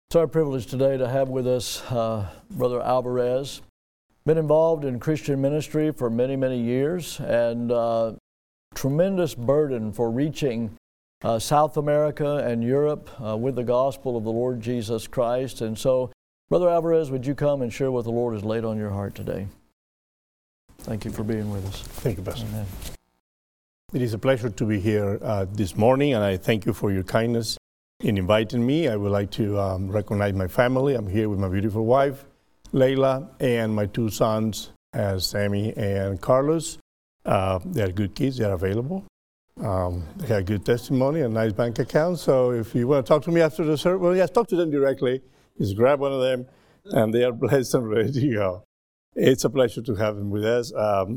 It's our privilege today to have with us Brother Alvarez. Been involved in Christian ministry for many, many years, and tremendous burden for reaching South America and Europe with the gospel of the Lord Jesus Christ. And so, Brother Alvarez, would you come and share what the Lord has laid on your heart today? Thank you for being with us. Thank you, Pastor. Amen. It is a pleasure to be here this morning, and I thank you for your kindness in inviting me. I would like to recognize my family. I'm here with my beautiful wife, Layla, and my two sons, Sammy and Carlos. They are good kids. They are available. They have good testimony, a nice bank account. So if you want to talk to me after the service, well, yes, talk to them directly. Just grab one of them, and they are blessed and ready to go. It's a pleasure to have them with us.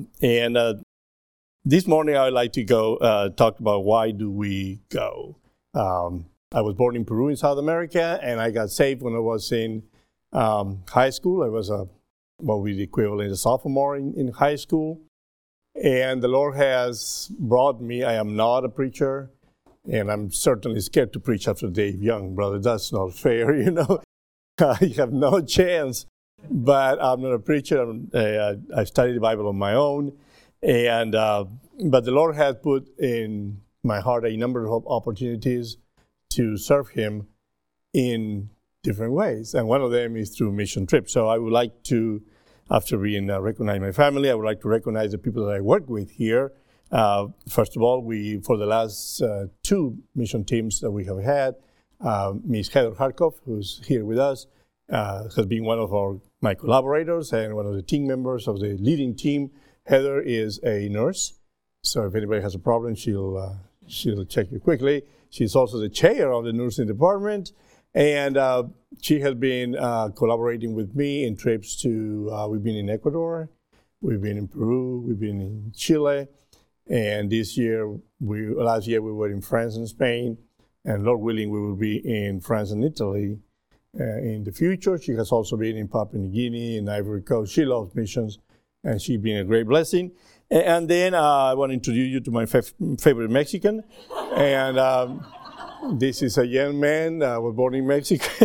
This morning, I would like to talk about why do we go. I was born in Peru in South America, and I got saved when I was in high school. I was what we the equivalent of sophomore in high school. And the Lord has brought me. I am not a preacher, and I'm certainly scared to preach after Dave Young, brother. That's not fair, you know. I have no chance. But I'm not a preacher. I studied the Bible on my own. And but the Lord has put in my heart a number of opportunities to serve Him in different ways. And one of them is through mission trips. So I would like to, after being recognize my family, I would like to recognize the people that I work with here. First of all, for the last two mission teams that we have had, Ms. Heather Harkov, who's here with us, has been one of my collaborators and one of the team members of the leading team. Heather is a nurse, so if anybody has a problem, she'll check you quickly. She's also the chair of the nursing department, and she has been collaborating with me in trips to, we've been in Ecuador, we've been in Peru, we've been in Chile, and last year we were in France and Spain, and Lord willing, we will be in France and Italy in the future. She has also been in Papua New Guinea and Ivory Coast. She loves missions, and she's been a great blessing. And then I want to introduce you to my favorite Mexican. And this is a young man was born in Mexico.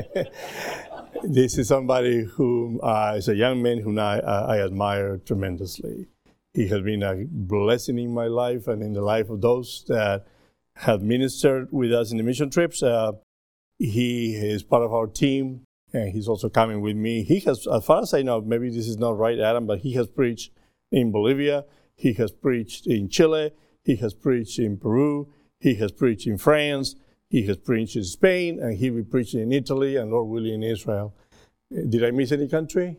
This is somebody who is a young man whom I admire tremendously. He has been a blessing in my life and in the life of those that have ministered with us in the mission trips. He is part of our team, and he's also coming with me. He has, as far as I know, maybe this is not right, Adam, but he has preached in Bolivia, he has preached in Chile, he has preached in Peru, he has preached in France, he has preached in Spain, and he will be preaching in Italy and Lord willing in Israel. Did I miss any country?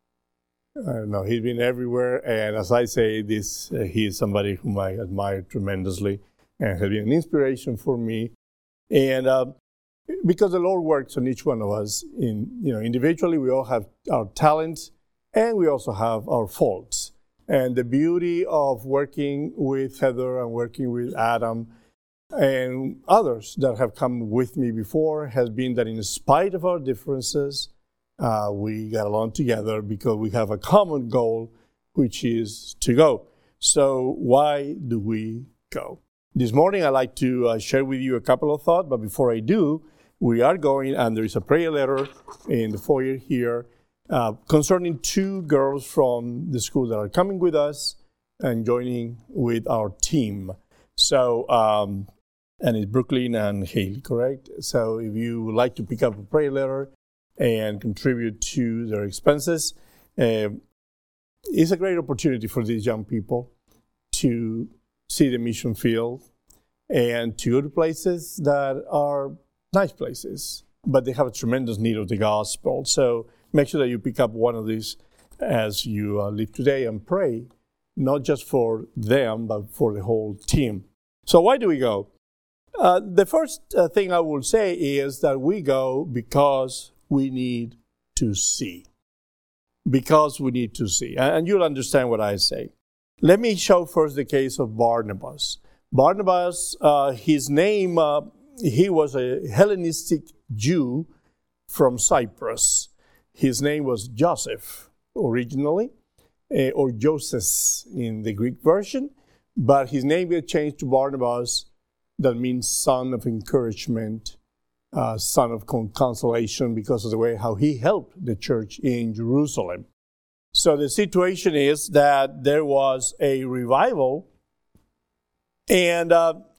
No, he's been everywhere, and as I say, he is somebody whom I admire tremendously and has been an inspiration for me. And because the Lord works on each one of us, individually, we all have our talents, and we also have our faults. And the beauty of working with Heather and working with Adam and others that have come with me before has been that in spite of our differences, we got along together because we have a common goal, which is to go. So why do we go? This morning, I'd like to share with you a couple of thoughts, but before I do, we are going, and there is a prayer letter in the foyer here, concerning two girls from the school that are coming with us and joining with our team. So, and it's Brooklyn and Haley, correct? So if you would like to pick up a prayer letter and contribute to their expenses, it's a great opportunity for these young people to see the mission field and to go to places that are nice places, but they have a tremendous need of the gospel. So make sure that you pick up one of these as you leave today and pray, not just for them, but for the whole team. So why do we go? The first thing I will say is that we go because we need to see. Because we need to see. And you'll understand what I say. Let me show first the case of Barnabas. Barnabas, his name, he was a Hellenistic Jew from Cyprus. His name was Joseph originally, or Joseph in the Greek version, but his name got changed to Barnabas, that means son of encouragement son of consolation because of the way how he helped the church in Jerusalem. So the situation is that there was a revival, and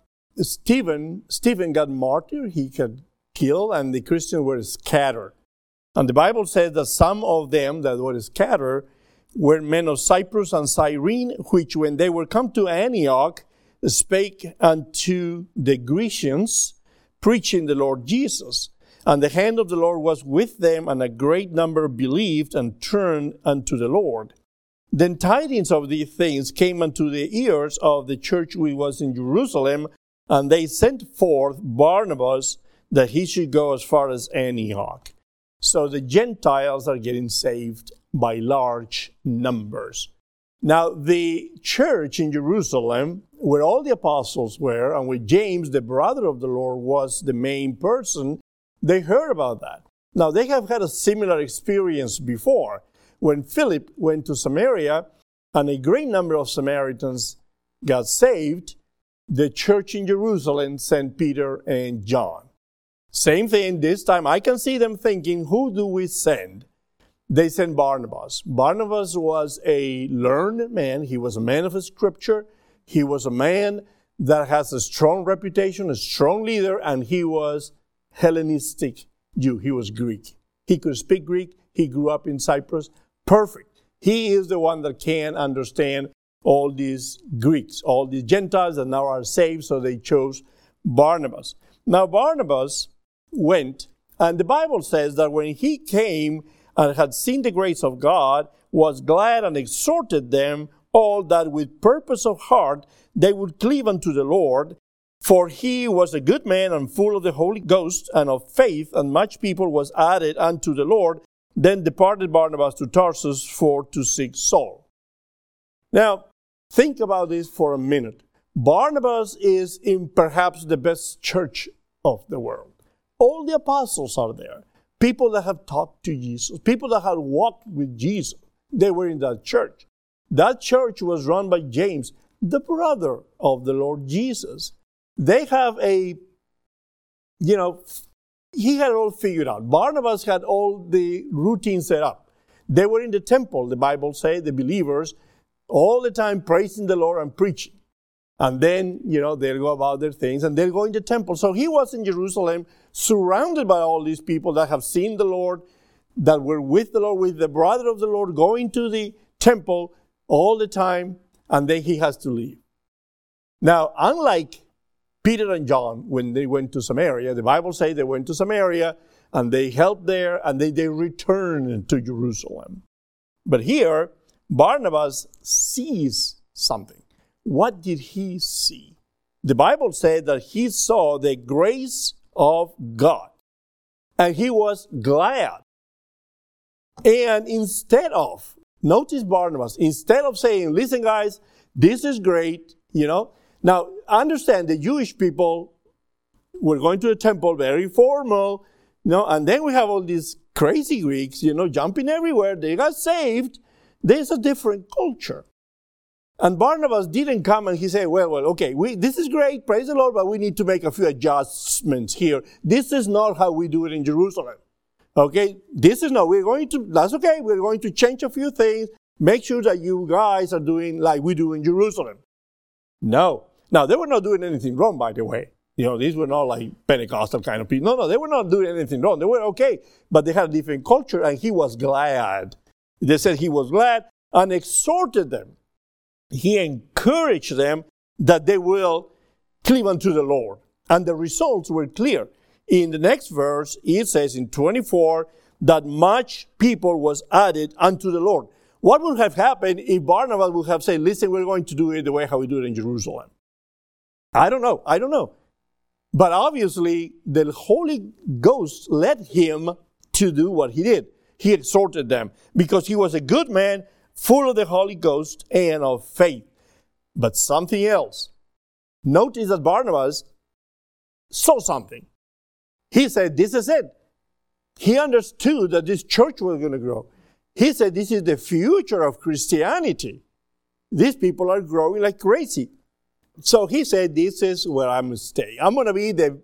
Stephen got martyred, he got killed, and the Christians were scattered. And the Bible says that some of them that were scattered were men of Cyprus and Cyrene, which when they were come to Antioch, spake unto the Grecians, preaching the Lord Jesus. And the hand of the Lord was with them, and a great number believed and turned unto the Lord. Then tidings of these things came unto the ears of the church which was in Jerusalem, and they sent forth Barnabas that he should go as far as Antioch. So the Gentiles are getting saved by large numbers. Now, the church in Jerusalem, where all the apostles were, and where James, the brother of the Lord, was the main person, they heard about that. Now, they have had a similar experience before. When Philip went to Samaria, and a great number of Samaritans got saved, the church in Jerusalem sent Peter and John. Same thing this time. I can see them thinking, who do we send? They sent Barnabas. Barnabas was a learned man. He was a man of Scripture. He was a man that has a strong reputation, a strong leader, and he was Hellenistic Jew. He was Greek. He could speak Greek. He grew up in Cyprus. Perfect. He is the one that can understand all these Greeks, all these Gentiles that now are saved, so they chose Barnabas. Now Barnabas went, and the Bible says that when he came and had seen the grace of God, was glad and exhorted them all that with purpose of heart they would cleave unto the Lord. For he was a good man and full of the Holy Ghost and of faith, and much people was added unto the Lord. Then departed Barnabas to Tarsus for to seek Saul. Now, think about this for a minute. Barnabas is in perhaps the best church of the world. All the apostles are there. People that have talked to Jesus. People that have walked with Jesus. They were in that church. That church was run by James, the brother of the Lord Jesus. They have he had it all figured out. Barnabas had all the routine set up. They were in the temple, the Bible says, the believers, all the time praising the Lord and preaching. And then, they'll go about their things and they'll go in the temple. So he was in Jerusalem, surrounded by all these people that have seen the Lord, that were with the Lord, with the brother of the Lord, going to the temple all the time, and then he has to leave. Now, unlike Peter and John, when they went to Samaria, the Bible says they went to Samaria, and they helped there, and they returned to Jerusalem. But here, Barnabas sees something. What did he see? The Bible said that he saw the grace of God, and he was glad. And notice Barnabas, instead of saying, listen guys, this is great, Now, understand the Jewish people were going to the temple, very formal, and then we have all these crazy Greeks, jumping everywhere. They got saved. There's a different culture. And Barnabas didn't come and he said, well, okay, this is great, praise the Lord, but we need to make a few adjustments here. This is not how we do it in Jerusalem. Okay, that's okay, we're going to change a few things, make sure that you guys are doing like we do in Jerusalem. No. Now, they were not doing anything wrong, by the way. These were not like Pentecostal kind of people. No, they were not doing anything wrong. They were okay, but they had a different culture, and he was glad. They said he was glad and exhorted them. He encouraged them that they will cleave unto the Lord. And the results were clear. In the next verse, it says in 24, that much people was added unto the Lord. What would have happened if Barnabas would have said, listen, we're going to do it the way how we do it in Jerusalem? I don't know. But obviously, the Holy Ghost led him to do what he did. He exhorted them because he was a good man, full of the Holy Ghost and of faith. But something else. Notice that Barnabas saw something. He said, this is it. He understood that this church was going to grow. He said, this is the future of Christianity. These people are growing like crazy. So he said, this is where I'm going to stay. I'm going to be the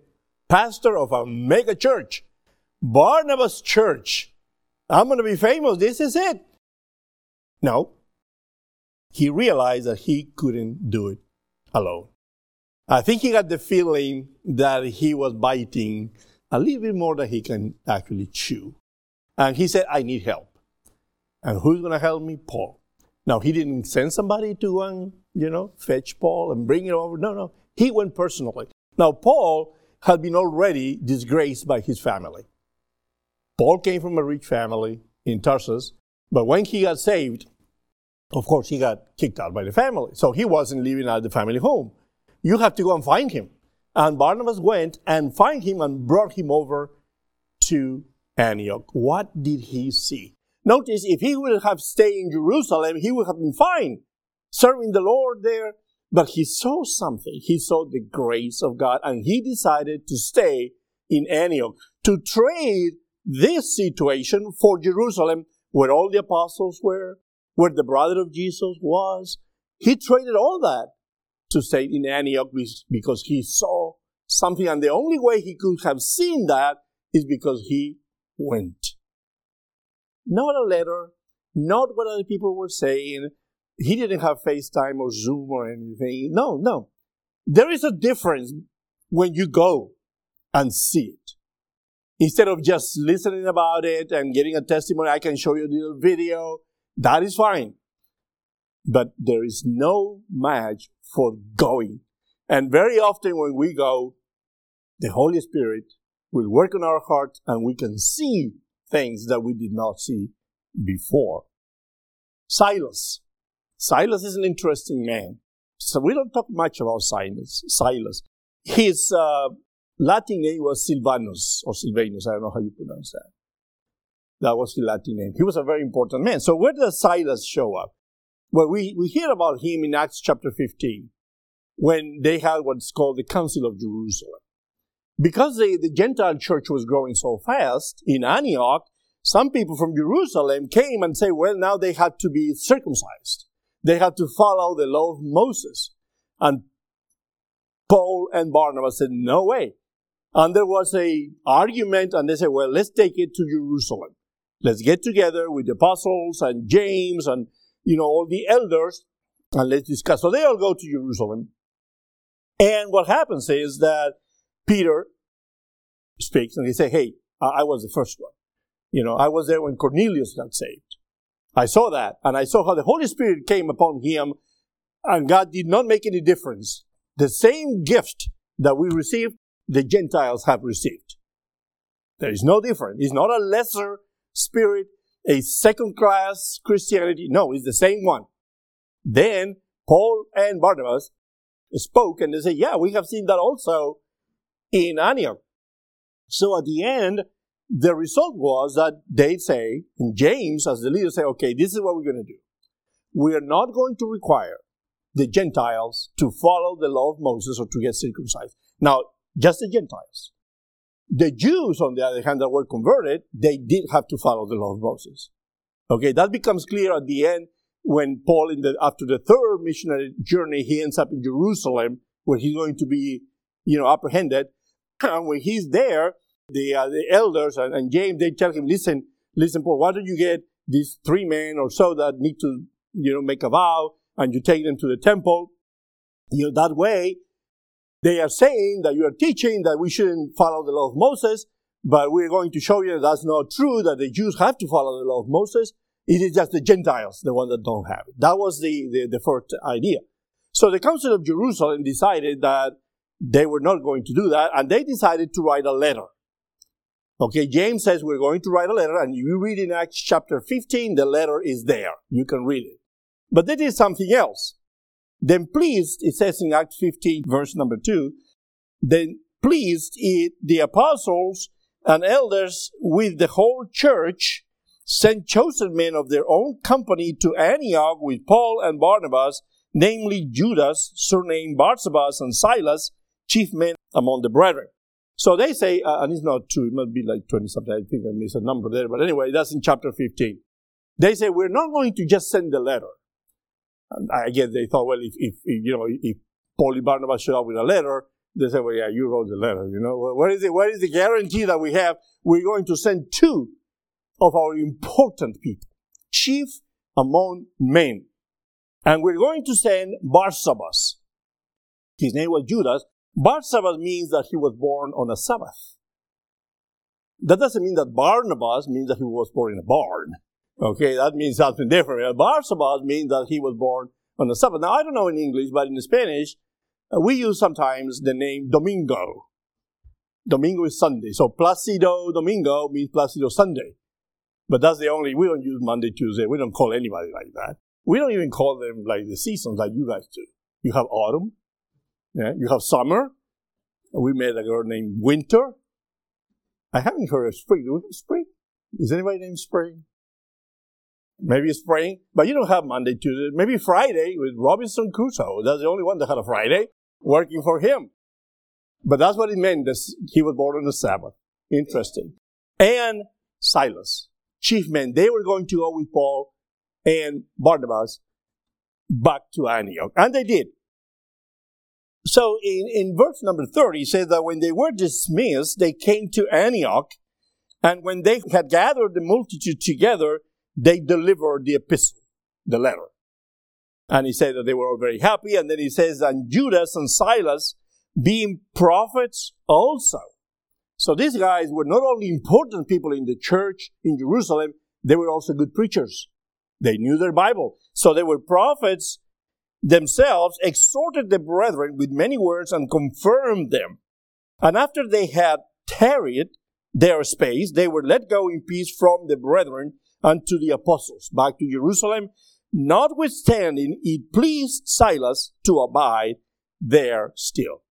pastor of a mega church, Barnabas Church. I'm going to be famous. This is it. No. He realized that he couldn't do it alone. I think he got the feeling that he was biting a little bit more than he can actually chew. And he said, I need help. And who's going to help me? Paul. Now, he didn't send somebody to go and, fetch Paul and bring it over. No. He went personally. Now, Paul had been already disgraced by his family. Paul came from a rich family in Tarsus, but when he got saved, of course, he got kicked out by the family. So he wasn't living at the family home. You have to go and find him. And Barnabas went and found him and brought him over to Antioch. What did he see? Notice, if he would have stayed in Jerusalem, he would have been fine, serving the Lord there. But he saw something. He saw the grace of God, and he decided to stay in Antioch, to trade this situation for Jerusalem, where all the apostles were, where the brother of Jesus was. He traded all that to stay in Antioch because he saw something. And the only way he could have seen that is because he went. Not a letter, not what other people were saying. He didn't have FaceTime or Zoom or anything. No. There is a difference when you go and see it. Instead of just listening about it and getting a testimony, I can show you a little video. That is fine. But there is no match for going. And very often when we go, the Holy Spirit will work on our hearts and we can see things that we did not see before. Silas. Silas is an interesting man. So we don't talk much about Silas. His Latin name was Silvanus, or Silvanus, I don't know how you pronounce that. That was the Latin name. He was a very important man. So where does Silas show up? Well, we hear about him in Acts chapter 15, when they had what's called the Council of Jerusalem. Because the Gentile church was growing so fast in Antioch, some people from Jerusalem came and said, well, now they had to be circumcised. They had to follow the law of Moses. And Paul and Barnabas said, no way. And there was an argument, and they said, well, let's take it to Jerusalem. Let's get together with the apostles and James and, all the elders, and let's discuss. So they all go to Jerusalem. And what happens is that Peter speaks, and he says, hey, I was the first one. I was there when Cornelius got saved. I saw that, and I saw how the Holy Spirit came upon him, and God did not make any difference. The same gift that we received, the Gentiles have received. There is no difference. It's not a lesser spirit, a second-class Christianity. No, it's the same one. Then Paul and Barnabas spoke, and they said, yeah, we have seen that also in Antioch. So at the end, the result was that they say, and James as the leader say, okay, this is what we're going to do. We are not going to require the Gentiles to follow the law of Moses or to get circumcised. Now, just the Gentiles. The Jews, on the other hand, that were converted, they did have to follow the law of Moses. Okay, that becomes clear at the end when Paul, after the third missionary journey, he ends up in Jerusalem, where he's going to be, apprehended. And when he's there, the elders and James, they tell him, listen, Paul, why don't you get these 3 men or so that need to, make a vow, and you take them to the temple. That way, they are saying that you are teaching that we shouldn't follow the law of Moses, but we're going to show you that that's not true, that the Jews have to follow the law of Moses. It is just the Gentiles, the ones that don't have it. That was the first idea. So the Council of Jerusalem decided that they were not going to do that, and they decided to write a letter. Okay, James says we're going to write a letter, and you read in Acts chapter 15, the letter is there. You can read it. But they did something else. Then pleased, it says in Acts 15, verse number 2, then pleased the apostles and elders with the whole church sent chosen men of their own company to Antioch with Paul and Barnabas, namely Judas, surnamed Barsabas, and Silas, chief men among the brethren. So they say, and it's not true, it must be like 20-something, I think I missed a number there, but anyway, that's in chapter 15. They say, we're not going to just send the letter. And I guess they thought, well, if Paul and Barnabas showed up with a letter, They say, well, yeah, you wrote the letter, you know. What is the guarantee that we have? We're going to send two of our important people, chief among men. And we're going to send Barsabas. His name was Judas. Barsabas means that he was born on a Sabbath. That doesn't mean that Barnabas means that he was born in a barn. Okay, that means something different. Barsabas means that he was born on the Sabbath. Now, I don't know in English, but in Spanish, we use sometimes the name Domingo. Domingo is Sunday. So Plácido Domingo means Plácido Sunday. But that's the only, we don't use Monday, Tuesday. We don't call anybody like that. We don't even call them like the seasons like you guys do. You have autumn. Yeah, you have summer. We met a girl named Winter. I haven't heard of spring. Do we have spring? Is anybody named Spring? Maybe it's spring, but you don't have Monday, Tuesday. Maybe Friday with Robinson Crusoe. That's the only one that had a Friday working for him. But that's what it meant that he was born on the Sabbath. Interesting. And Silas, chief men, they were going to go with Paul and Barnabas back to Antioch. And they did. So in verse number 30, it says that when they were dismissed, they came to Antioch. And when they had gathered the multitude together, they delivered the epistle, the letter. And he said that they were all very happy. And then he says, and Judas and Silas, being prophets also. So these guys were not only important people in the church in Jerusalem, they were also good preachers. They knew their Bible. So they were prophets themselves, exhorted the brethren with many words and confirmed them. And after they had tarried their space, they were let go in peace from the brethren unto the apostles, back to Jerusalem. Notwithstanding, it pleased Silas to abide there still.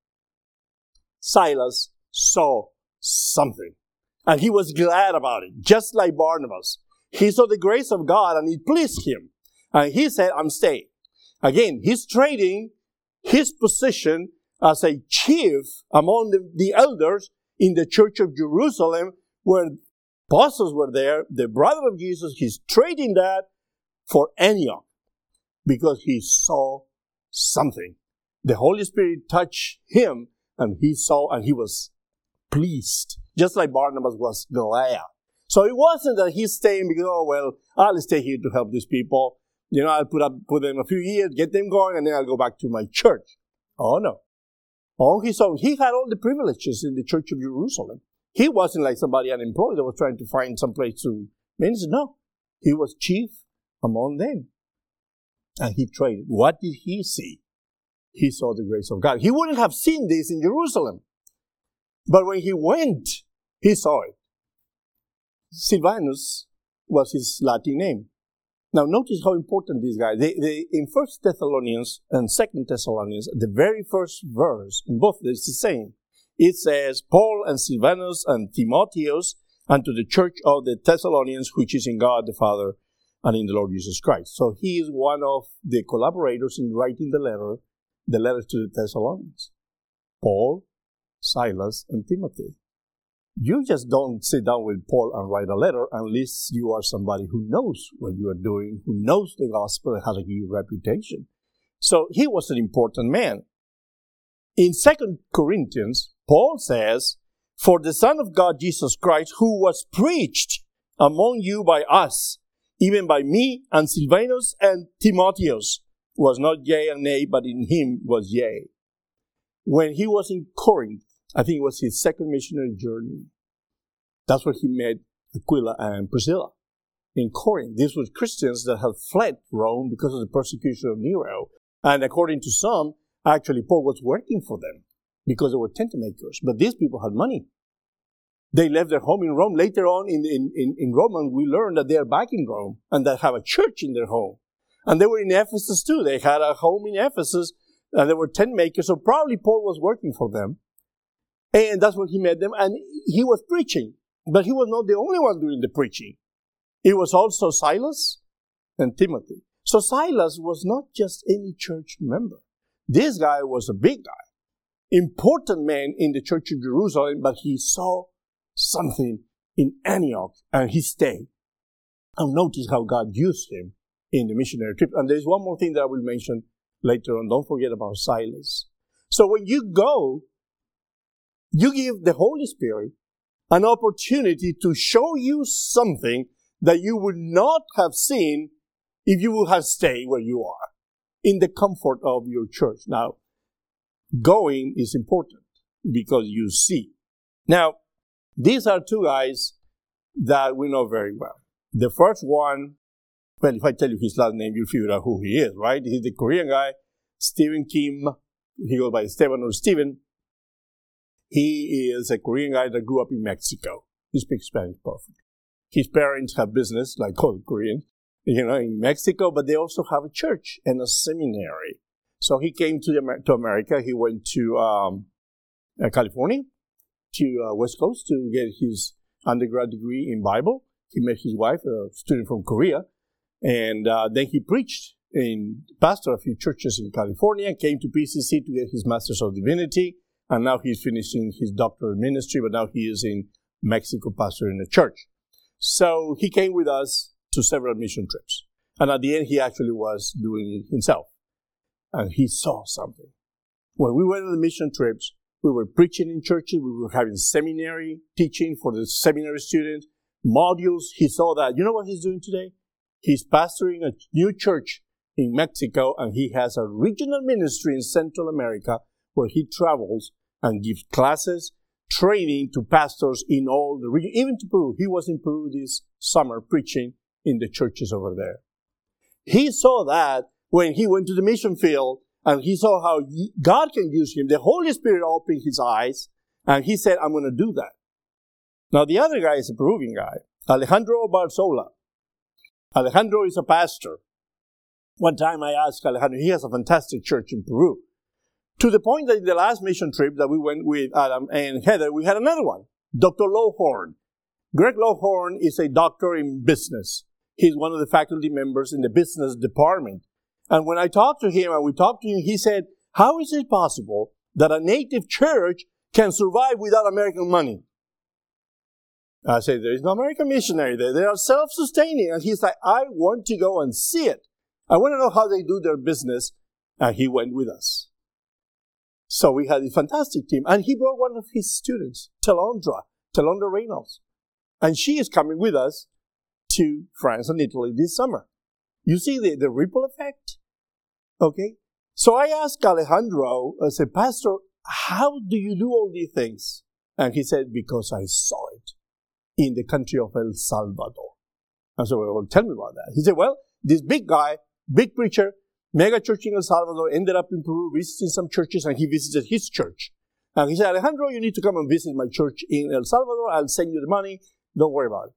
Silas saw something, and he was glad about it, just like Barnabas. He saw the grace of God, and it pleased him. And he said, I'm staying. Again, he's trading his position as a chief among the elders in the church of Jerusalem, where apostles were there, the brother of Jesus. He's trading that for Antioch because he saw something. The Holy Spirit touched him, and he saw, and he was pleased, just like Barnabas was glad. So it wasn't that he's staying because, oh, well, I'll stay here to help these people. You know, I'll put them a few years, get them going, and then I'll go back to my church. Oh, no. Oh, he had all the privileges in the church of Jerusalem. He wasn't like somebody unemployed that was trying to find some place to minister. No. He was chief among them. And he traded. What did he see? He saw the grace of God. He wouldn't have seen this in Jerusalem. But when he went, he saw it. Silvanus was his Latin name. Now, notice how important this guy. In 1 Thessalonians and 2 Thessalonians, the very first verse, in both, it's the same. It says, Paul and Silvanus and Timotheus, unto the church of the Thessalonians, which is in God the Father and in the Lord Jesus Christ. So he is one of the collaborators in writing the letter to the Thessalonians. Paul, Silas, and Timothy. You just don't sit down with Paul and write a letter unless you are somebody who knows what you are doing, who knows the gospel and has a good reputation. So he was an important man. In 2 Corinthians, Paul says, for the Son of God, Jesus Christ, who was preached among you by us, even by me and Silvanus and Timotheus, was not yea and nay, but in him was yea. When he was in Corinth, I think it was his second missionary journey. That's where he met Aquila and Priscilla. In Corinth, these were Christians that had fled Rome because of the persecution of Nero. And according to some, actually Paul was working for them because they were tent makers. But these people had money. They left their home in Rome. Later on in Romans, we learned that they are back in Rome and they have a church in their home. And they were in Ephesus too. They had a home in Ephesus and they were tent makers. So probably Paul was working for them. And that's when he met them. And he was preaching. But he was not the only one doing the preaching. It was also Silas and Timothy. So Silas was not just any church member. This guy was a big guy. Important man in the church of Jerusalem, but he saw something in Antioch and he stayed. And notice how God used him in the missionary trip. And there's one more thing that I will mention later on. Don't forget about Silas. So when you go You give the Holy Spirit an opportunity to show you something that you would not have seen if you would have stayed where you are, in the comfort of your church. Now, going is important because you see. Now, these are two guys that we know very well. The first one, well, if I tell you his last name, you'll figure out who he is, right? He's the Korean guy, Stephen Kim. He goes by Stephen or Stephen. He is a Korean guy that grew up in Mexico. He speaks Spanish perfectly. His parents have business, like all Koreans, in Mexico, but they also have a church and a seminary. So he came to America. He went to California, to West Coast, to get his undergrad degree in Bible. He met his wife, a student from Korea, and then he preached and pastored a few churches in California, came to PCC to get his Master's of Divinity, and now he's finishing his doctoral ministry, but now he is in Mexico pastoring a church. So he came with us to several mission trips. And at the end, he actually was doing it himself. And he saw something. When we went on the mission trips, we were preaching in churches, we were having seminary teaching for the seminary students, modules. He saw that. You know what he's doing today? He's pastoring a new church in Mexico, and he has a regional ministry in Central America where he travels and gives classes, training to pastors in all the region, even to Peru. He was in Peru this summer preaching in the churches over there. He saw that when he went to the mission field, and he saw how God can use him. The Holy Spirit opened his eyes, and he said, I'm going to do that. Now, the other guy is a Peruvian guy, Alejandro Barzola. Alejandro is a pastor. One time I asked Alejandro, he has a fantastic church in Peru. To the point that in the last mission trip that we went with Adam and Heather, we had another one, Dr. Lowhorn. Greg Lowhorn is a doctor in business. He's one of the faculty members in the business department. And when I talked to him, and we talked to him, he said, how is it possible that a native church can survive without American money? I said, there is no American missionary there. They are self-sustaining. And he's like, I want to go and see it. I want to know how they do their business. And he went with us. So we had a fantastic team. And he brought one of his students, Telondra Reynolds. And she is coming with us to France and Italy this summer. You see the ripple effect? Okay? So I asked Alejandro, I said, Pastor, how do you do all these things? And he said, because I saw it in the country of El Salvador. And so, well, tell me about that. He said, well, this big guy, big preacher, mega church in El Salvador, ended up in Peru visiting some churches, and he visited his church. And he said, Alejandro, you need to come and visit my church in El Salvador. I'll send you the money. Don't worry about it.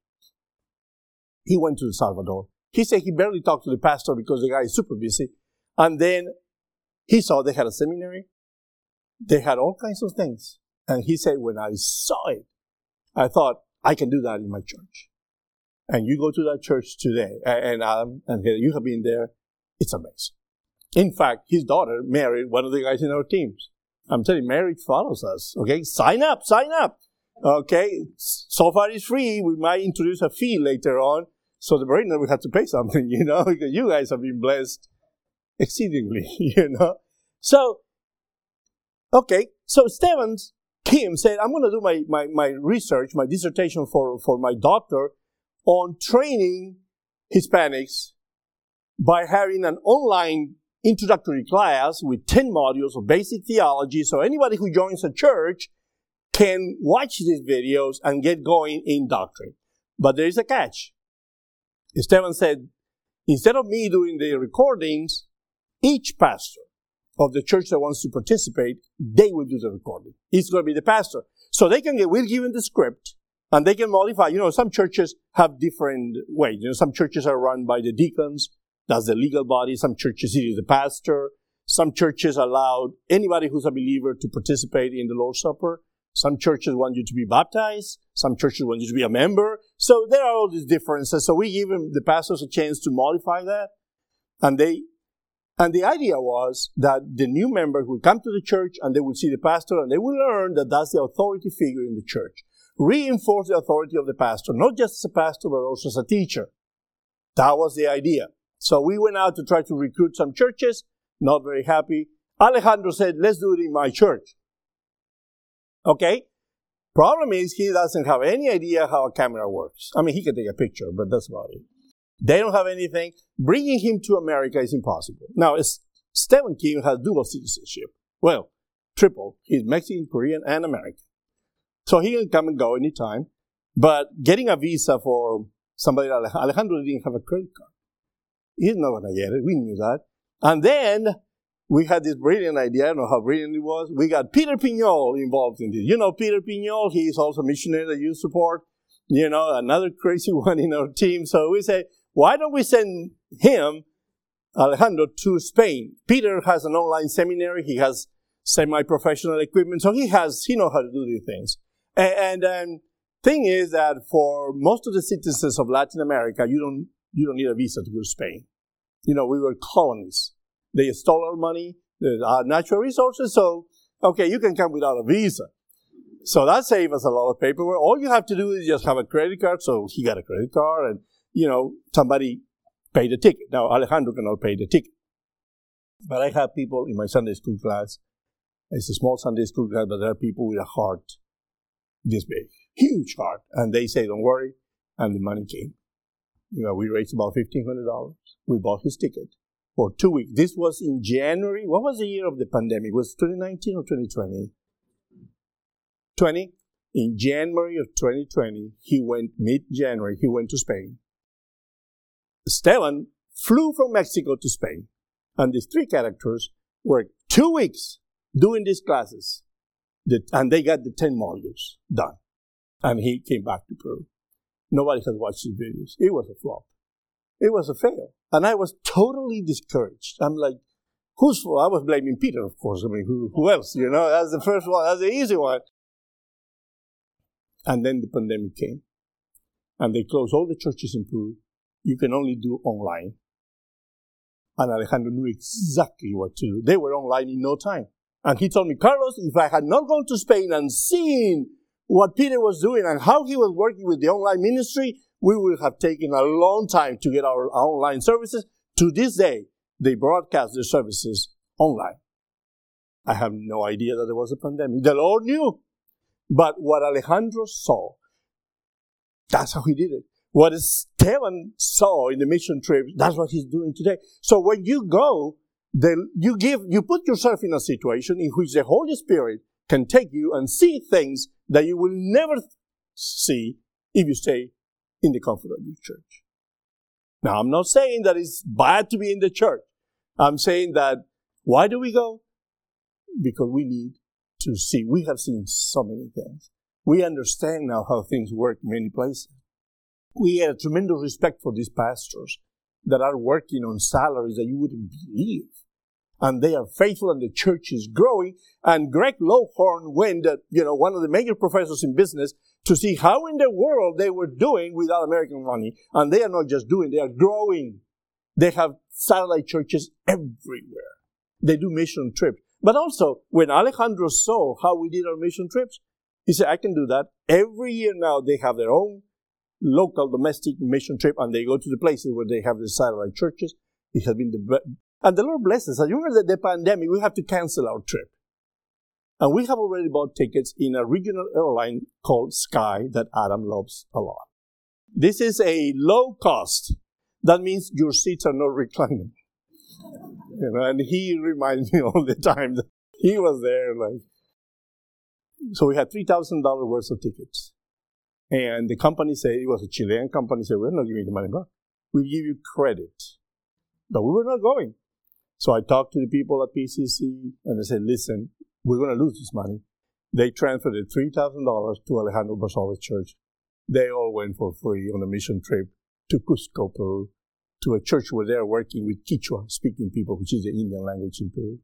He went to El Salvador. He said he barely talked to the pastor because the guy is super busy. And then he saw they had a seminary. They had all kinds of things. And he said, when I saw it, I thought, I can do that in my church. And you go to that church today, and Adam and Heather, you have been there. It's amazing. In fact, his daughter married one of the guys in our teams. I'm telling you, marriage follows us. Okay, sign up. Okay, so far it's free. We might introduce a fee later on, so the bride will have to pay something, because you guys have been blessed exceedingly, So, okay, so Stephen's Kim said, I'm going to do my research, my dissertation for my doctor on training Hispanics by having an online introductory class with 10 modules of basic theology, so anybody who joins a church can watch these videos and get going in doctrine. But there is a catch. Stephen said, instead of me doing the recordings, each pastor of the church that wants to participate, they will do the recording. It's going to be the pastor. So we're given the script, and they can modify. Some churches have different ways. Some churches are run by the deacons. That's the legal body. Some churches, it is the pastor. Some churches allow anybody who's a believer to participate in the Lord's Supper. Some churches want you to be baptized. Some churches want you to be a member. So there are all these differences. So we give the pastors a chance to modify that. And the idea was that the new members will come to the church and they will see the pastor and they will learn that that's the authority figure in the church. Reinforce the authority of the pastor, not just as a pastor, but also as a teacher. That was the idea. So we went out to try to recruit some churches, not very happy. Alejandro said, let's do it in my church. Okay? Problem is, he doesn't have any idea how a camera works. I mean, he can take a picture, but that's about it. They don't have anything. Bringing him to America is impossible. Now, Stephen King has dual citizenship. Well, triple. He's Mexican, Korean, and American. So he can come and go anytime. But getting a visa for somebody like Alejandro didn't have a credit card. He's not going to get it. We knew that. And then we had this brilliant idea. I don't know how brilliant it was. We got Peter Pignol involved in this. You know Peter Pignol. He is also a missionary that you support. You know, another crazy one in our team. So we say, why don't we send him, Alejandro, to Spain? Peter has an online seminary. He has semi-professional equipment. So he knows how to do these things. And thing is that for most of the citizens of Latin America, you don't need a visa to go to Spain. You know, we were colonies. They stole our money, our natural resources, so, okay, you can come without a visa. So that saved us a lot of paperwork. All you have to do is just have a credit card, so he got a credit card, and, you know, somebody paid the ticket. Now, Alejandro cannot pay the ticket. But I have people in my Sunday school class. It's a small Sunday school class, but there are people with a heart this big, huge heart. And they say, don't worry, and the money came. You know, we raised about $1,500. We bought his ticket for 2 weeks. This was in January. What was the year of the pandemic? Was it 2019 or 2020? 20? In January of 2020, mid-January, he went to Spain. Esteban flew from Mexico to Spain. And these three characters worked 2 weeks doing these classes. And they got the 10 modules done. And he came back to Peru. Nobody has watched his videos. It was a flop. It was a fail. And I was totally discouraged. I'm like, whose fault? I was blaming Peter, of course. I mean, who else? You know, that's the first one. That's the easy one. And then the pandemic came. And they closed all the churches in Peru. You can only do online. And Alejandro knew exactly what to do. They were online in no time. And he told me, Carlos, if I had not gone to Spain and seen what Peter was doing and how he was working with the online ministry, we would have taken a long time to get our online services. To this day, they broadcast their services online. I have no idea that there was a pandemic. The Lord knew. But what Alejandro saw, that's how he did it. What Esteban saw in the mission trip, that's what he's doing today. So when you go, you put yourself in a situation in which the Holy Spirit can take you and see things that you will never see if you stay in the comfort of your church. Now, I'm not saying that it's bad to be in the church. I'm saying that, why do we go? Because we need to see. We have seen so many things. We understand now how things work in many places. We have tremendous respect for these pastors that are working on salaries that you wouldn't believe. And they are faithful, and the church is growing. And Greg Lowhorn went, one of the major professors in business, to see how in the world they were doing without American money. And they are not just doing, they are growing. They have satellite churches everywhere. They do mission trips. But also, when Alejandro saw how we did our mission trips, he said, I can do that. Every year now, they have their own local domestic mission trip, and they go to the places where they have the satellite churches. It has been and the Lord blesses us. During the pandemic, we have to cancel our trip. And we have already bought tickets in a regional airline called Sky that Adam loves a lot. This is a low cost. That means your seats are not reclining. And he reminds me all the time that he was there. So we had $3,000 worth of tickets. And the company said, it was a Chilean company, said, we're not giving you the money back. We'll give you credit. But we were not going. So I talked to the people at PCC, and they said, listen, we're going to lose this money. They transferred the $3,000 to Alejandro Barzalez Church. They all went for free on a mission trip to Cusco, Peru, to a church where they're working with Quechua-speaking people, which is the Indian language in Peru.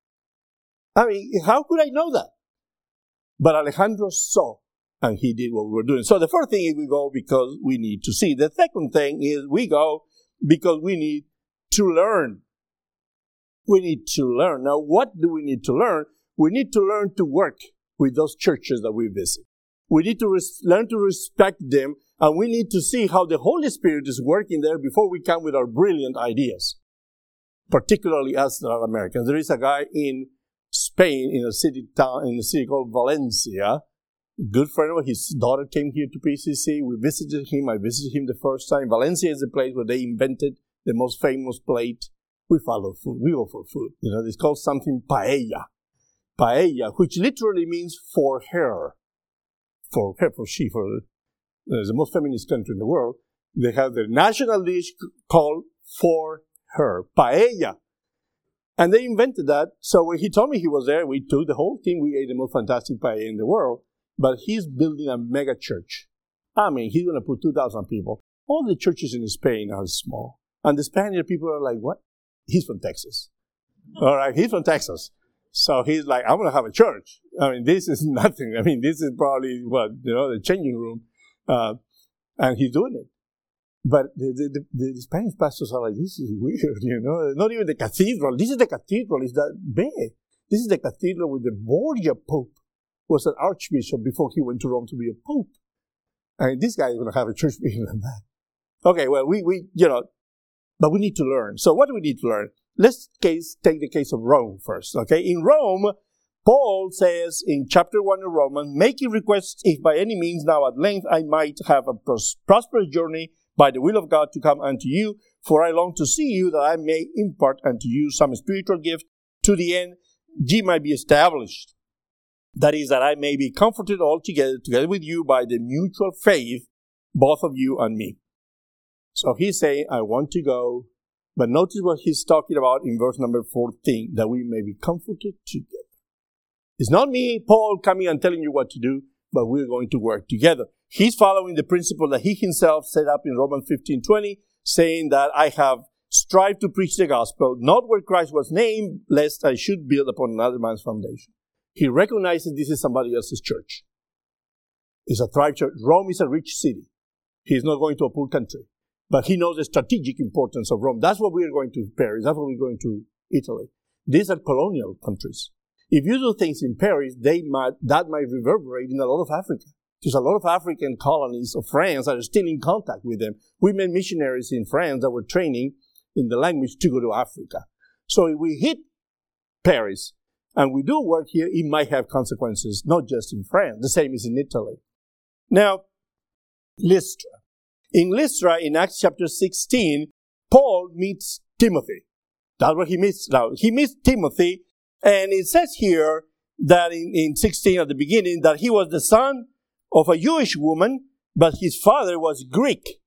I mean, how could I know that? But Alejandro saw, and he did what we were doing. So the first thing is we go because we need to see. The second thing is we go because we need to learn. We need to learn. Now, what do we need to learn? We need to learn to work with those churches that we visit. We need to learn to respect them, and we need to see how the Holy Spirit is working there before we come with our brilliant ideas, particularly us that are Americans. There is a guy in Spain in a city called Valencia. A good friend of his daughter came here to PCC. We visited him. I visited him the first time. Valencia is the place where they invented the most famous plate. We follow food. We go for food. It's called something paella. Paella, which literally means for her. For she, the most feminist country in the world. They have their national dish called for her, paella. And they invented that. So when he told me he was there, we took the whole team. We ate the most fantastic paella in the world. But he's building a mega church. I mean, he's going to put 2,000 people. All the churches in Spain are small. And the Spaniard people are like, what? He's from Texas. All right, he's from Texas. So he's like, I'm going to have a church. I mean, this is nothing. I mean, this is probably, the changing room. And he's doing it. But the Spanish pastors are like, this is weird, Not even the cathedral. This is the cathedral. It's that big. This is the cathedral with the Borgia Pope. Was an archbishop before he went to Rome to be a pope. And this guy is going to have a church bigger than that. Okay, well, but we need to learn. So what do we need to learn? Let's take the case of Rome first, okay? In Rome, Paul says in chapter 1 of Romans, making requests if by any means now at length I might have a prosperous journey by the will of God to come unto you, for I long to see you that I may impart unto you some spiritual gift to the end ye might be established. That is, that I may be comforted altogether together with you by the mutual faith, both of you and me. So he's saying, I want to go. But notice what he's talking about in verse number 14, that we may be comforted together. It's not me, Paul, coming and telling you what to do, but we're going to work together. He's following the principle that he himself set up in Romans 15:20, saying that I have strived to preach the gospel, not where Christ was named, lest I should build upon another man's foundation. He recognizes this is somebody else's church. It's a thrive church. Rome is a rich city. He's not going to a poor country. But he knows the strategic importance of Rome. That's what we are going to Paris. That's what we're going to Italy. These are colonial countries. If you do things in Paris, that might reverberate in a lot of Africa. There's a lot of African colonies of France that are still in contact with them. We met missionaries in France that were training in the language to go to Africa. So if we hit Paris, and we do work here, it might have consequences, not just in France. The same is in Italy. Now, Lystra. In Lystra, in Acts chapter 16, Paul meets Timothy. That's what he meets now. He meets Timothy, and it says here that in 16 at the beginning, that he was the son of a Jewish woman, but his father was Greek.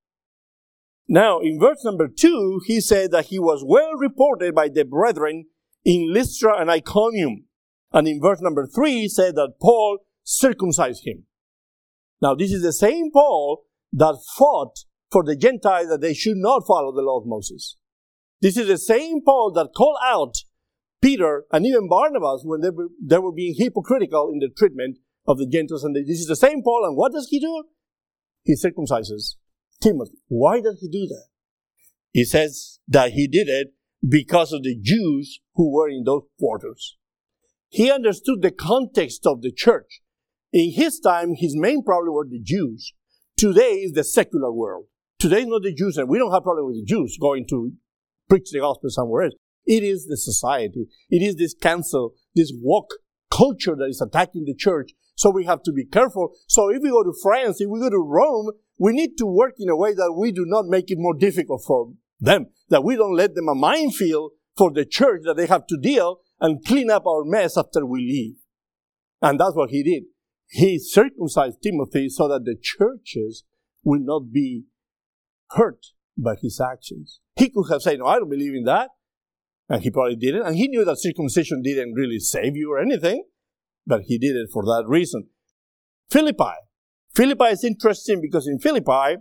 Now, in verse number 2, he said that he was well reported by the brethren in Lystra and Iconium. And in verse number 3, he said that Paul circumcised him. Now, this is the same Paul that fought for the Gentiles that they should not follow the law of Moses. This is the same Paul that called out Peter and even Barnabas when they were being hypocritical in the treatment of the Gentiles. And this is the same Paul, and what does he do? He circumcises Timothy. Why does he do that? He says that he did it because of the Jews who were in those quarters. He understood the context of the church. In his time, his main problem were the Jews. Today is the secular world. Today is not the Jews, and we don't have problem with the Jews going to preach the gospel somewhere else. It is the society. It is this cancel, this woke culture that is attacking the church. So we have to be careful. So if we go to France, if we go to Rome, we need to work in a way that we do not make it more difficult for them, that we don't let them a minefield for the church that they have to deal and clean up our mess after we leave. And that's what he did. He circumcised Timothy so that the churches will not be hurt by his actions. He could have said, no, I don't believe in that. And he probably didn't. And he knew that circumcision didn't really save you or anything. But he did it for that reason. Philippi. Philippi is interesting because in Philippi,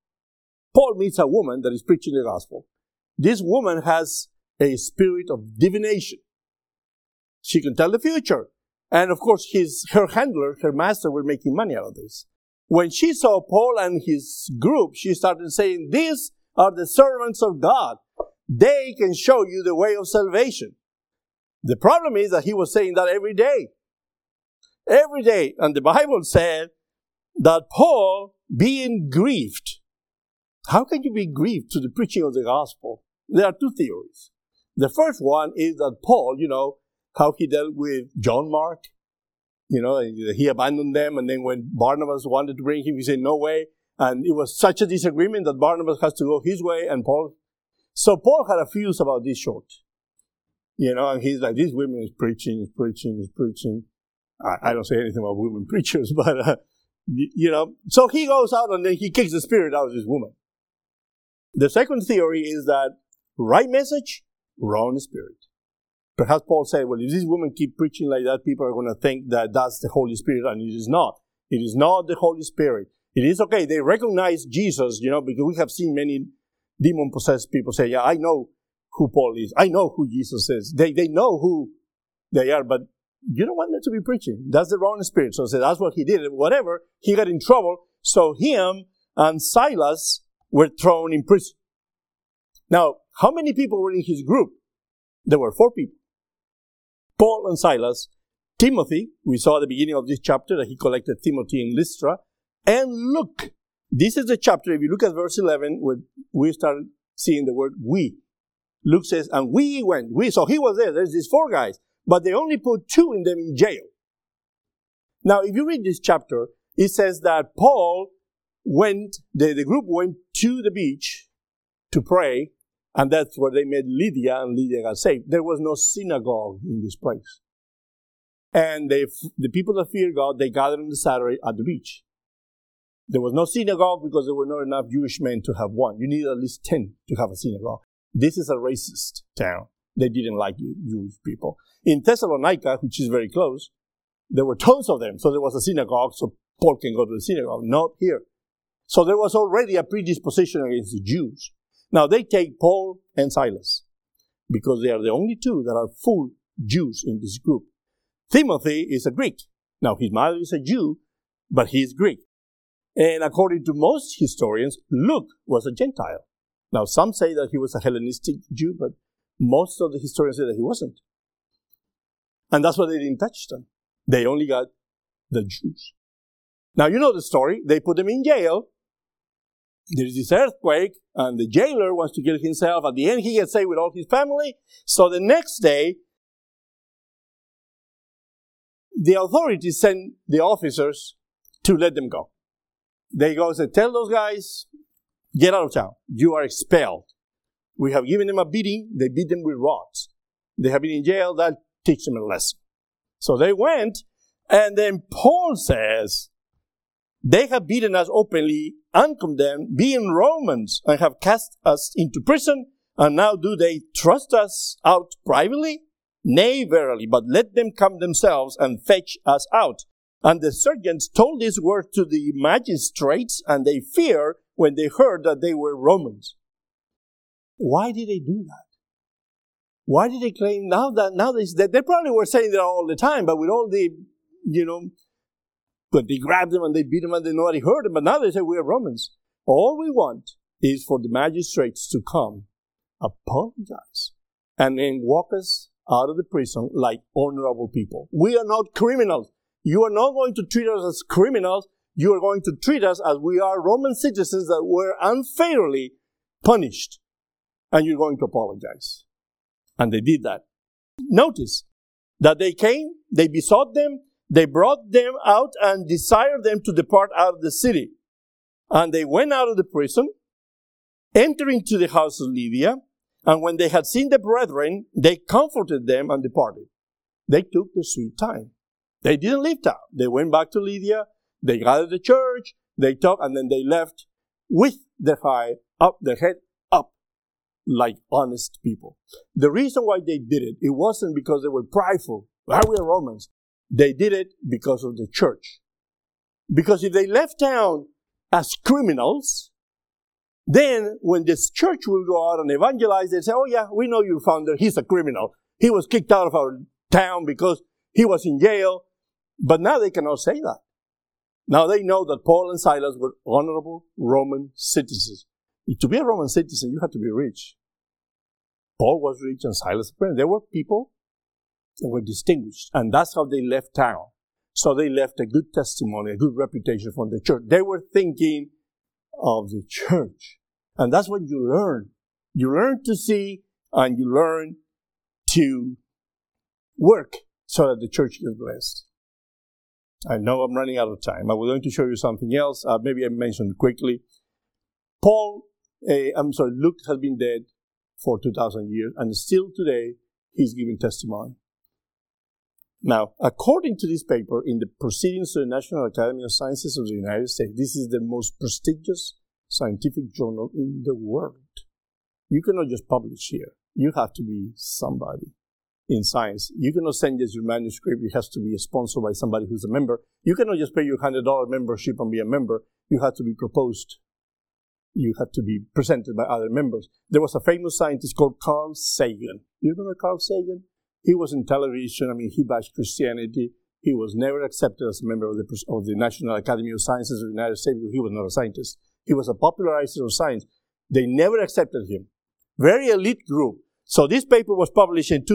Paul meets a woman that is preaching the gospel. This woman has a spirit of divination. She can tell the future. And of course, her handler, her master, were making money out of this. When she saw Paul and his group, she started saying, these are the servants of God. They can show you the way of salvation. The problem is that he was saying that every day. Every day. And the Bible said that Paul, being grieved. How can you be grieved to the preaching of the gospel? There are two theories. The first one is that Paul, how he dealt with John Mark. You know, he abandoned them, and then when Barnabas wanted to bring him, he said, no way. And it was such a disagreement that Barnabas has to go his way, and Paul. So Paul had a fuse about this short. You know, and he's like, this woman is preaching. I don't say anything about women preachers, but, you know. So he goes out and then he kicks the spirit out of this woman. The second theory is that right message, wrong spirit. Perhaps Paul said, well, if this woman keep preaching like that, people are going to think that that's the Holy Spirit, and it is not. It is not the Holy Spirit. It is okay. They recognize Jesus, you know, because we have seen many demon-possessed people say, yeah, I know who Paul is. I know who Jesus is. They know who they are, but you don't want them to be preaching. That's the wrong spirit. So that's what he did. Whatever, he got in trouble. So him and Silas were thrown in prison. Now, how many people were in his group? There were 4 people. Paul and Silas, Timothy, we saw at the beginning of this chapter that he collected Timothy in Lystra, and Luke. This is the chapter, if you look at verse 11, where we start seeing the word we. Luke says, and we went. So he was there. There's these 4 guys. But they only put 2 in them in jail. Now, if you read this chapter, it says that Paul went, the group went to the beach to pray, and that's where they met Lydia, and Lydia got saved. There was no synagogue in this place. And the people that feared God, they gathered on the Saturday at the beach. There was no synagogue because there were not enough Jewish men to have one. You need at least 10 to have a synagogue. This is a racist town. They didn't like Jewish people. In Thessalonica, which is very close, there were tons of them. So there was a synagogue, so Paul can go to the synagogue. Not here. So there was already a predisposition against the Jews. Now they take Paul and Silas because they are the only 2 that are full Jews in this group. Timothy is a Greek. Now his mother is a Jew, but he is Greek. And according to most historians, Luke was a Gentile. Now some say that he was a Hellenistic Jew, but most of the historians say that he wasn't. And that's why they didn't touch them. They only got the Jews. Now you know the story. They put them in jail. There's this earthquake, and the jailer wants to kill himself. At the end, he gets saved with all his family. So the next day, the authorities send the officers to let them go. They go and say, tell those guys, get out of town. You are expelled. We have given them a beating. They beat them with rods. They have been in jail. That teach them a lesson. So they went, and then Paul says, they have beaten us openly, uncondemned, being Romans, and have cast us into prison, and now do they thrust us out privately? Nay, verily, but let them come themselves and fetch us out. And the sergeants told this word to the magistrates, and they feared when they heard that they were Romans. Why did they do that? Why did they claim now they probably were saying that all the time, but with all the, but they grabbed them and they beat them and nobody heard them, but now they say we are Romans. All we want is for the magistrates to come, apologize, and then walk us out of the prison like honorable people. We are not criminals. You are not going to treat us as criminals. You are going to treat us as we are Roman citizens that were unfairly punished. And you're going to apologize. And they did that. Notice that they came, they besought them, they brought them out and desired them to depart out of the city. And they went out of the prison, entered into the house of Lydia, and when they had seen the brethren, they comforted them and departed. They took the sweet time. They didn't leave town. They went back to Lydia, they gathered the church, they talked, and then they left with their head up, like honest people. The reason why they did it, it wasn't because they were prideful. We are Romans. They did it because of the church. Because if they left town as criminals, then when this church will go out and evangelize, they say, oh yeah, we know your founder. He's a criminal. He was kicked out of our town because he was in jail. But now they cannot say that. Now they know that Paul and Silas were honorable Roman citizens. To be a Roman citizen, you had to be rich. Paul was rich and Silas was poor. There were people that were distinguished. And that's how they left town. So they left a good testimony, a good reputation from the church. They were thinking of the church. And that's what you learn. You learn to see and you learn to work so that the church gets blessed. I know I'm running out of time. I was going to show you something else. Maybe I mentioned quickly. Luke has been dead for 2,000 years, and still today, he's giving testimony. Now, according to this paper in the Proceedings of the National Academy of Sciences of the United States, this is the most prestigious scientific journal in the world. You cannot just publish here. You have to be somebody in science. You cannot send just your manuscript. It has to be sponsored by somebody who's a member. You cannot just pay your $100 membership and be a member. You have to be proposed. You have to be presented by other members. There was a famous scientist called Carl Sagan. You remember Carl Sagan? He was in television. He bashed Christianity. He was never accepted as a member of the National Academy of Sciences of the United States because he was not a scientist. He was a popularizer of science. They never accepted him. Very elite group. So this paper was published in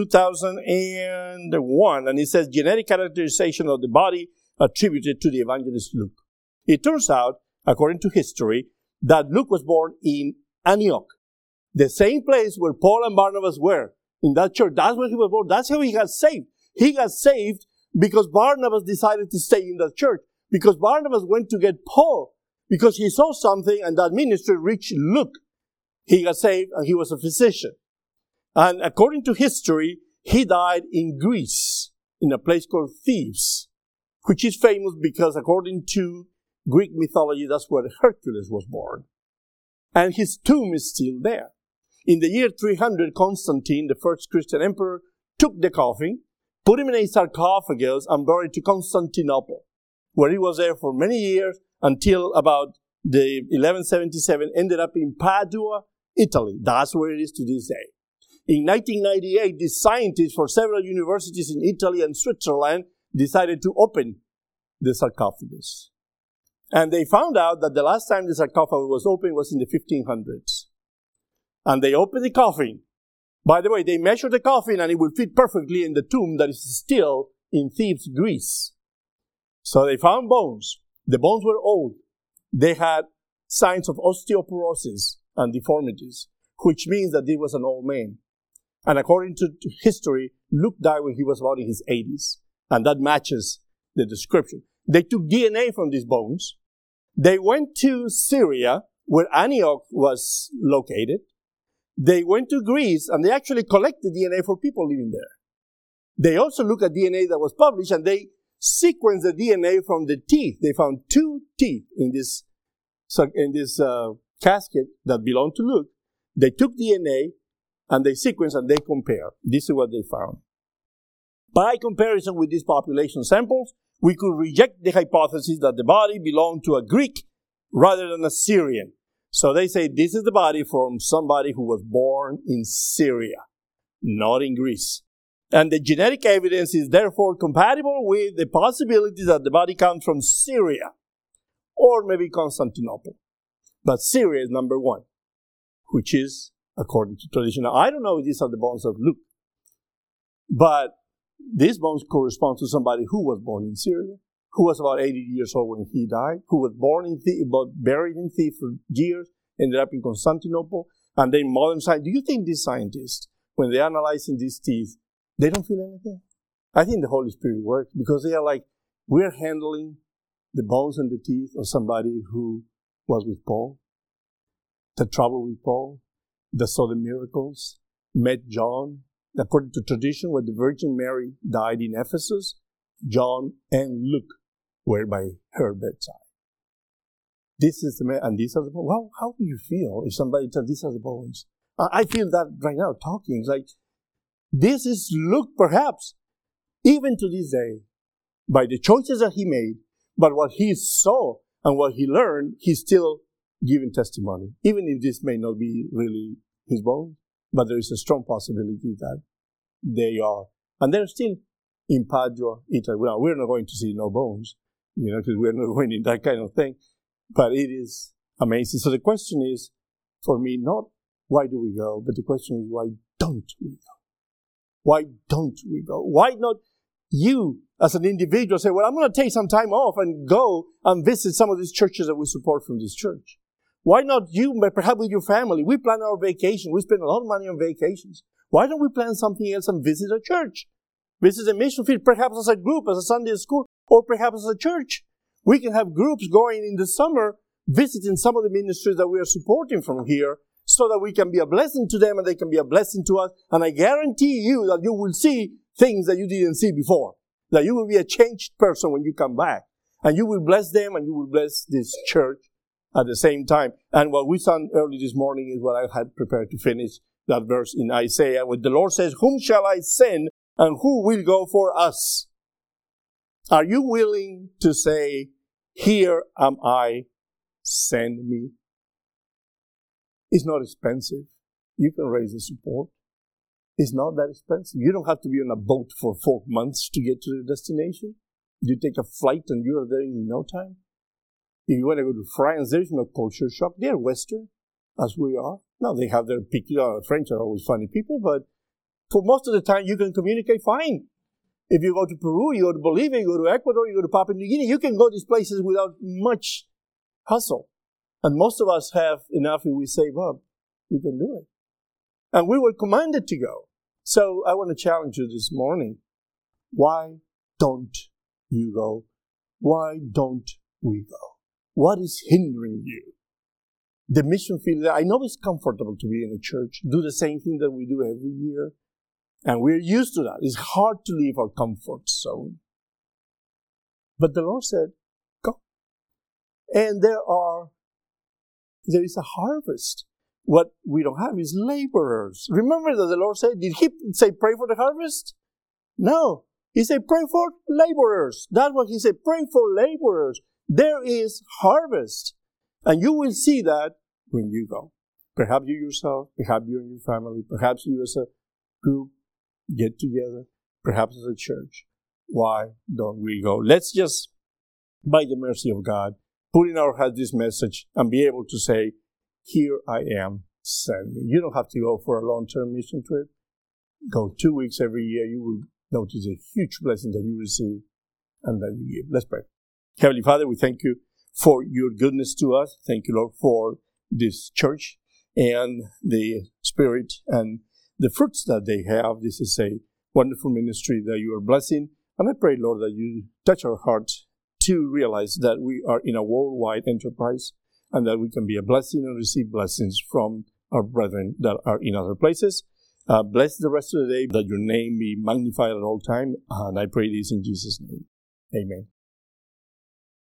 2001, and it says genetic characterization of the body attributed to the evangelist Luke. It turns out, according to history, that Luke was born in Antioch, the same place where Paul and Barnabas were, in that church. That's where he was born. That's how he got saved. He got saved because Barnabas decided to stay in that church, because Barnabas went to get Paul, because he saw something and that ministry reached Luke. He got saved and he was a physician. And according to history, he died in Greece, in a place called Thebes, which is famous because according to Greek mythology, that's where Hercules was born. And his tomb is still there. In the year 300, Constantine, the first Christian emperor, took the coffin, put him in a sarcophagus, and brought it to Constantinople, where he was there for many years until about the 1177, ended up in Padua, Italy. That's where it is to this day. In 1998, the scientists for several universities in Italy and Switzerland decided to open the sarcophagus. And they found out that the last time the sarcophagus was opened was in the 1500s. And they opened the coffin. By the way, they measured the coffin and it would fit perfectly in the tomb that is still in Thebes, Greece. So they found bones. The bones were old. They had signs of osteoporosis and deformities, which means that he was an old man. And according to history, Luke died when he was about in his 80s. And that matches the description. They took DNA from these bones. They went to Syria, where Antioch was located. They went to Greece, and they actually collected DNA for people living there. They also looked at DNA that was published, and they sequenced the DNA from the teeth. They found 2 teeth in this casket that belonged to Luke. They took DNA, and they sequenced, and they compared. This is what they found. By comparison with these population samples, we could reject the hypothesis that the body belonged to a Greek rather than a Syrian. So they say this is the body from somebody who was born in Syria, not in Greece. And the genetic evidence is therefore compatible with the possibility that the body comes from Syria or maybe Constantinople. But Syria is number 1, which is according to tradition. Now, I don't know if these are the bones of Luke, but these bones correspond to somebody who was born in Syria, who was about 80 years old when he died, who was born in Thebes, but buried in Thebes for years, ended up in Constantinople, and then modern science. Do you think these scientists, when they're analyzing these teeth, they don't feel anything? I think the Holy Spirit works because they are like, we're handling the bones and the teeth of somebody who was with Paul, that traveled with Paul, that saw the miracles, met John. According to tradition, when the Virgin Mary died in Ephesus, John and Luke were by her bedside. This is the man, and these are the bones. Well, how do you feel if somebody tells these are the bones? I feel that right now talking. It's like, this is Luke perhaps, even to this day, by the choices that he made, but what he saw and what he learned, he's still giving testimony, even if this may not be really his bones. But there is a strong possibility that they are. And they're still in Padua, Italy. Well, we're not going to see no bones, because we're not going in that kind of thing. But it is amazing. So the question is, for me, not why do we go, but the question is, why don't we go? Why don't we go? Why not you, as an individual, say, well, I'm going to take some time off and go and visit some of these churches that we support from this church? Why not you, but perhaps with your family? We plan our vacation. We spend a lot of money on vacations. Why don't we plan something else and visit a church? visit a mission field, perhaps as a group, as a Sunday school, or perhaps as a church. We can have groups going in the summer, visiting some of the ministries that we are supporting from here, so that we can be a blessing to them and they can be a blessing to us. And I guarantee you that you will see things that you didn't see before. That you will be a changed person when you come back. And you will bless them and you will bless this church at the same time. And what we sang early this morning is what I had prepared to finish that verse in Isaiah, where the Lord says, "Whom shall I send and who will go for us?" Are you willing to say, "Here am I, send me"? It's not expensive. You can raise the support. It's not that expensive. You don't have to be on a boat for 4 months to get to the destination. You take a flight and you are there in no time. If you want to go to France, there's no culture shock. They're Western, as we are. Now, they have their peculiar, French are always funny people, but for most of the time, you can communicate fine. If you go to Peru, you go to Bolivia, you go to Ecuador, you go to Papua New Guinea, you can go to these places without much hustle. And most of us have enough if we save up. We can do it. And we were commanded to go. So I want to challenge you this morning. Why don't you go? Why don't we go? What is hindering you? The mission field, I know it's comfortable to be in a church, do the same thing that we do every year. And we're used to that. It's hard to leave our comfort zone. But the Lord said, go. And there is a harvest. What we don't have is laborers. Remember that the Lord said, did He say pray for the harvest? No. He said pray for laborers. That's what He said, pray for laborers. There is harvest. And you will see that when you go. Perhaps you yourself, perhaps you and your family, perhaps you as a group get together, perhaps as a church. Why don't we go? Let's just, by the mercy of God, put in our heart this message and be able to say, "Here I am, send me." You don't have to go for a long-term mission trip. Go 2 weeks every year. You will notice a huge blessing that you receive and that you give. Let's pray. Heavenly Father, we thank you for your goodness to us. Thank you, Lord, for this church and the spirit and the fruits that they have. This is a wonderful ministry that you are blessing. And I pray, Lord, that you touch our hearts to realize that we are in a worldwide enterprise and that we can be a blessing and receive blessings from our brethren that are in other places. Bless the rest of the day, that your name be magnified at all time. And I pray this in Jesus' name. Amen.